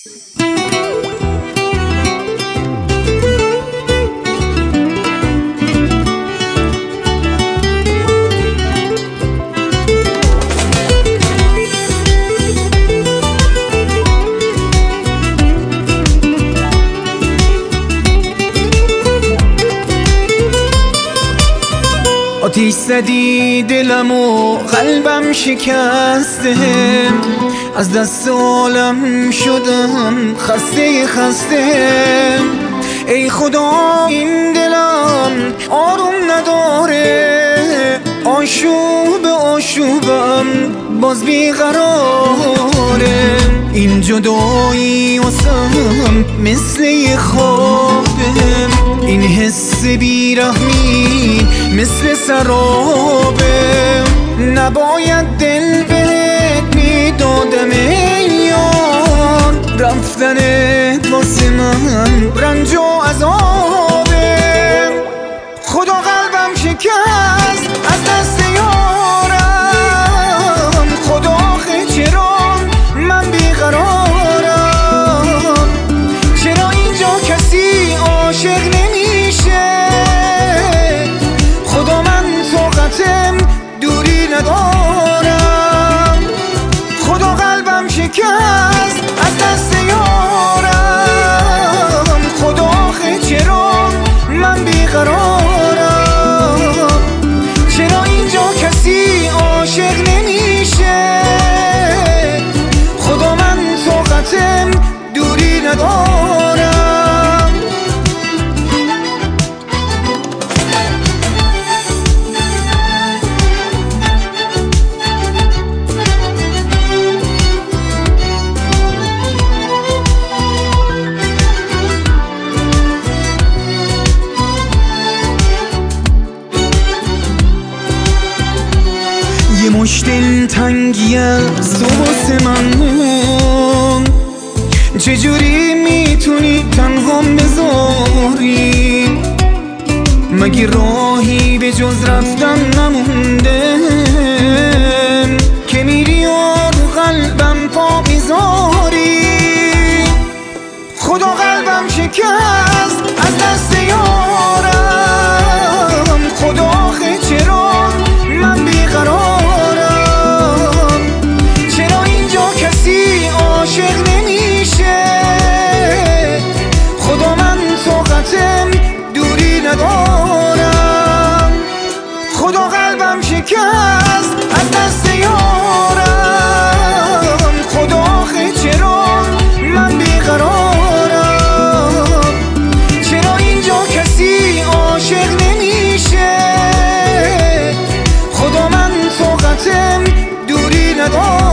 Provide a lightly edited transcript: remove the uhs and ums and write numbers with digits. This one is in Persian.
آتیش زدی دلم و قلبم شکسته، از دست عالم شدم خسته خسته. ای خدا این دلم آروم نداره، آشوب آشوبم باز بیقراره. این جدایی واسم مثل یه خوابه، این حس بیرحمی مثل سرابه. نباید دل بهت میدادم ای یار، رفتنت واسه من رنج و عذابه. خدا قلبم شکست از دست یارم، خدا آخه چرا من بیقرارم؟ چرا اینجا کسی عاشق نمیشه؟ خدا من طاقتم دوری ندارم. خدا قلبم شکست از دست یارم، خدا آخه چرا من بیقرارم؟ چرا اینجا کسی عاشق نمیشه؟ خدا من طاقتم دوری ندارم. یه مشت دلتنگی از تو واسه من مون، چجوری میتونی تنهام بذاری؟ مگه راهی به جز رفتن نمونده که میری و رو قلبم پا میذاری؟ خدا قلبم شکست از دست یارم، خدا آخه چرا من بیقرارم؟ چرا اینجا کسی عاشق نمیشه؟ خدا من طاقتم دوری ندارم. خدا قلبم شکست از دست یارم، خدا آخه چرا من بیقرارم؟ چرا اینجا کسی عاشق نمیشه؟ خدا من طاقتم دوری ندارم.